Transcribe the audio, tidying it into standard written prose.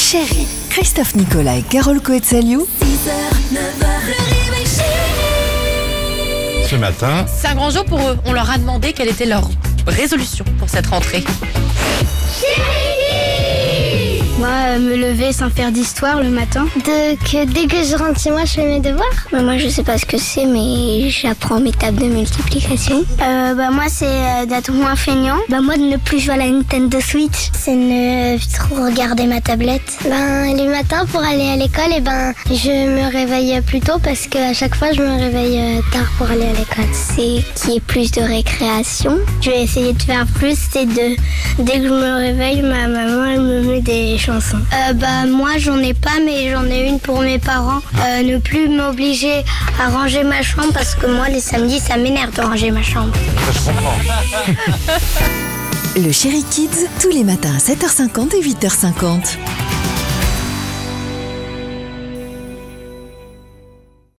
Chérie, Christophe Nicolas et Carole Coetzaliou. 6h, 9h, le réveil chéri. Ce matin, C'est un grand jour pour eux. On leur a demandé quelle était leur résolution pour cette rentrée. Moi, me lever sans faire d'histoire le matin. Dès que je rentre chez moi, je fais mes devoirs. Moi, je sais pas ce que c'est, mais j'apprends mes tables de multiplication. Moi, c'est d'être moins feignant. Moi, de ne plus jouer à la Nintendo Switch. C'est ne trop regarder ma tablette. Les matins, pour aller à l'école, je me réveille plus tôt parce qu'à chaque fois, je me réveille tard pour aller à l'école. C'est qu'il y ait plus de récréation. Je vais essayer de faire plus, dès que je me réveille, ma maman, elle me met des chansons. Moi j'en ai pas, mais j'en ai une pour mes parents. Ne plus m'obliger à ranger ma chambre parce que moi les samedis ça m'énerve de ranger ma chambre. je comprends. Le Chéri Kids, tous les matins à 7h50 et 8h50.